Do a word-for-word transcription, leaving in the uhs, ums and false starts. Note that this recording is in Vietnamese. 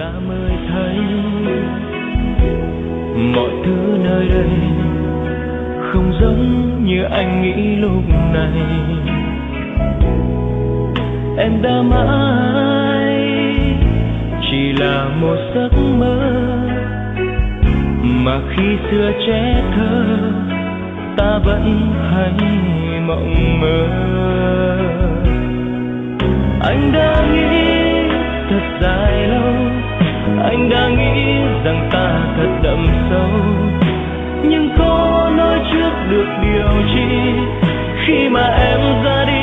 ta mới thấy mọi thứ nơi đây không giống như anh nghĩ lúc này. Em đã mãi chỉ là một giấc mơ, mà khi xưa trẻ thơ ta vẫn hay mộng mơ. Anh đã nghĩ thật dài lâu, anh đã nghĩ rằng ta thật đậm sâu, nhưng có nói trước được điều chi khi mà em ra đi.